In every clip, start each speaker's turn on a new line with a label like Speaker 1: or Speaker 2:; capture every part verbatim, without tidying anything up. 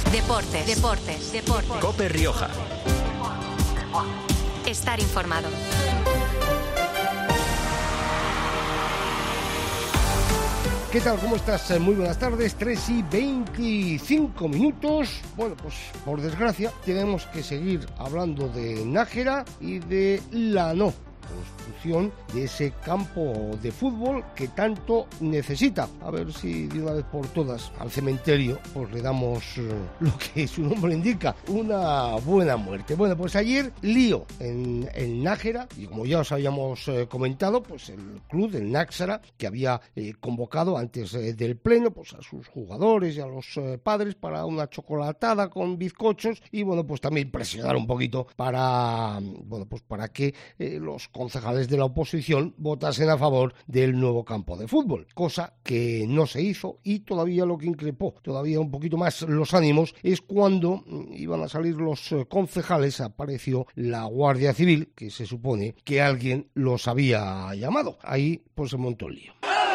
Speaker 1: Deportes, deportes, deportes.
Speaker 2: COPE Rioja.
Speaker 1: Estar informado.
Speaker 3: ¿Qué tal? ¿Cómo estás? Muy buenas tardes, tres y veinticinco minutos. Bueno, pues por desgracia tenemos que seguir hablando de Nájera y de la no construcción de ese campo de fútbol que tanto necesita. A ver si de una vez por todas al cementerio pues le damos eh, lo que su nombre indica, una buena muerte. Bueno, pues ayer lío en, en Nájera, y como ya os habíamos eh, comentado, pues el club del Náxara, que había eh, convocado antes eh, del pleno pues a sus jugadores y a los eh, padres para una chocolatada con bizcochos, y bueno, pues también presionar un poquito para, bueno, pues para que eh, los concejales de la oposición votasen a favor del nuevo campo de fútbol, cosa que no se hizo. Y todavía lo que increpó todavía un poquito más los ánimos es cuando iban a salir los concejales, apareció la Guardia Civil, que se supone que alguien los había llamado. Ahí pues se montó el lío.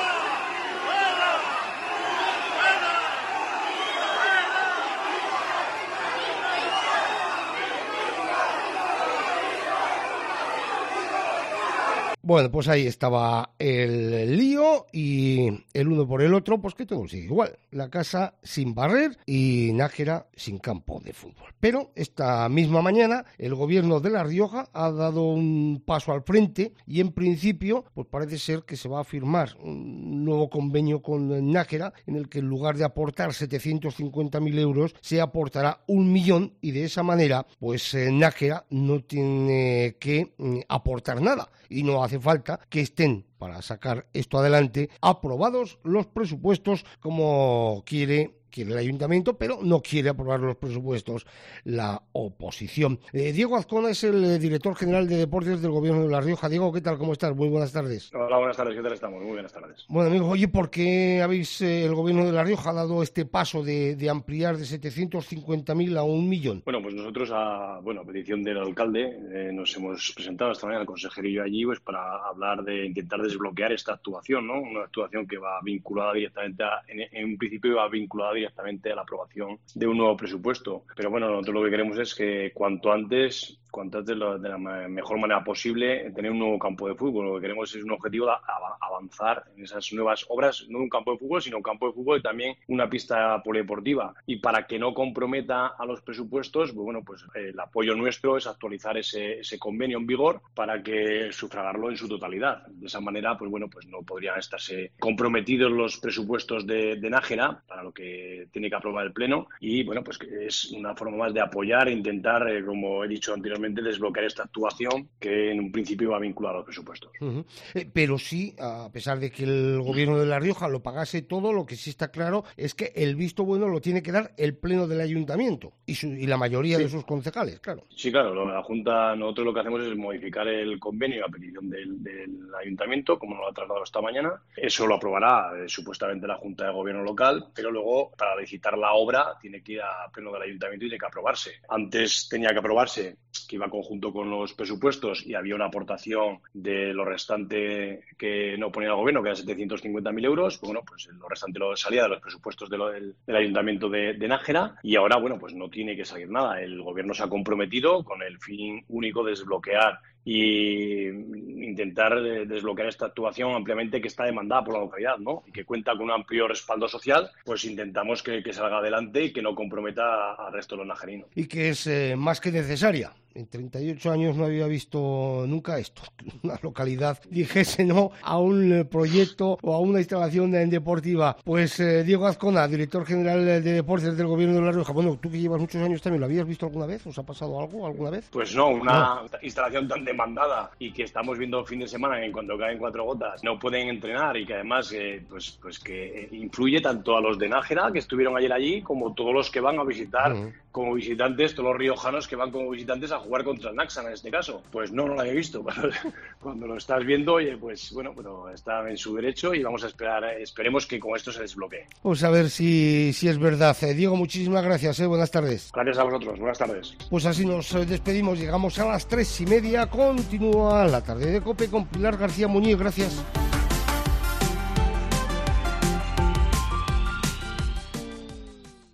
Speaker 3: Bueno, pues ahí estaba el lío, y el uno por el otro, pues que todo sigue igual. La casa sin barrer y Nájera sin campo de fútbol. Pero esta misma mañana el gobierno de La Rioja ha dado un paso al frente y en principio pues parece ser que se va a firmar un nuevo convenio con Nájera en el que en lugar de aportar setecientos cincuenta mil euros se aportará un millón, y de esa manera pues Nájera no tiene que eh, aportar nada, y no hace falta que estén, para sacar esto adelante, aprobados los presupuestos como quiere quiere el ayuntamiento, pero no quiere aprobar los presupuestos la oposición. Eh, Diego Azcona es el eh, director general de deportes del gobierno de La Rioja. Diego, ¿qué tal? ¿Cómo estás? Muy buenas tardes.
Speaker 4: Hola, buenas tardes. ¿Qué tal estamos? Muy buenas tardes.
Speaker 3: Bueno, amigos, oye, ¿por qué habéis, eh, el gobierno de La Rioja ha dado este paso de, de ampliar de setecientos cincuenta mil a un millón?
Speaker 4: Bueno, pues nosotros, a, bueno, a petición del alcalde, eh, nos hemos presentado esta mañana, el consejero y yo allí, pues para hablar de intentar desbloquear esta actuación, ¿no? Una actuación que va vinculada directamente, a, en, en un principio va vinculada directamente a la aprobación de un nuevo presupuesto. Pero bueno, nosotros lo que queremos es que cuanto antes, cuanto antes de la mejor manera posible, tener un nuevo campo de fútbol. Lo que queremos es un objetivo de avanzar en esas nuevas obras, no un campo de fútbol, sino un campo de fútbol y también una pista polideportiva. Y para que no comprometa a los presupuestos, pues bueno, pues el apoyo nuestro es actualizar ese, ese convenio en vigor para que sufragarlo en su totalidad. De esa manera, pues bueno, pues no podrían estarse comprometidos los presupuestos de, de Nájera para lo que tiene que aprobar el Pleno, y bueno, pues es una forma más de apoyar e intentar, eh, como he dicho anteriormente, desbloquear esta actuación que en un principio va vinculada a los presupuestos.
Speaker 3: Uh-huh. Eh, pero sí, a pesar de que el gobierno de La Rioja lo pagase todo, lo que sí está claro es que el visto bueno lo tiene que dar el Pleno del Ayuntamiento y, su, y la mayoría sí. de sus concejales, claro.
Speaker 4: Sí, claro, la Junta, nosotros lo que hacemos es modificar el convenio a petición del, del Ayuntamiento, como nos lo ha trasladado esta mañana. Eso lo aprobará eh, supuestamente la Junta de Gobierno local, pero luego para licitar la obra tiene que ir a pleno del ayuntamiento y tiene que aprobarse. Antes tenía que aprobarse, que iba conjunto con los presupuestos, y había una aportación de lo restante que no ponía el gobierno, que eran setecientos cincuenta mil euros. Pues bueno, pues lo restante lo salía de los presupuestos de lo, del, del ayuntamiento de, de Nájera, y ahora, bueno, pues no tiene que salir nada. El gobierno se ha comprometido con el fin único de desbloquear y intentar desbloquear esta actuación ampliamente que está demandada por la localidad, ¿no? Y que cuenta con un amplio respaldo social. Pues intentamos que, que salga adelante y que no comprometa al resto de los najerinos.
Speaker 3: Y que es eh, más que necesaria. En treinta y ocho años no había visto nunca esto, que una localidad dijese no a un proyecto o a una instalación deportiva. Pues eh, Diego Azcona, director general de deportes del gobierno de La Rioja. Bueno, tú que llevas muchos años también, ¿lo habías visto alguna vez? ¿Os ha pasado algo alguna vez?
Speaker 4: Pues no, una no. instalación tan demandada y que estamos viendo el fin de semana, en cuanto caen cuatro gotas no pueden entrenar, y que además eh, pues, pues que influye tanto a los de Nájera, que estuvieron ayer allí, como todos los que van a visitar uh-huh. como visitantes, todos los riojanos que van como visitantes a jugar contra el Náxara en este caso. Pues no, no lo había visto. Cuando lo estás viendo, oye, pues bueno, pero está en su derecho y vamos a esperar, esperemos que con esto se desbloquee.
Speaker 3: Pues a ver si, si es verdad. Eh, Diego, muchísimas gracias, eh. Buenas tardes.
Speaker 4: Gracias a vosotros, buenas tardes.
Speaker 3: Pues así nos despedimos, llegamos a las tres y media, continúa la tarde de COPE con Pilar García Muñiz, gracias.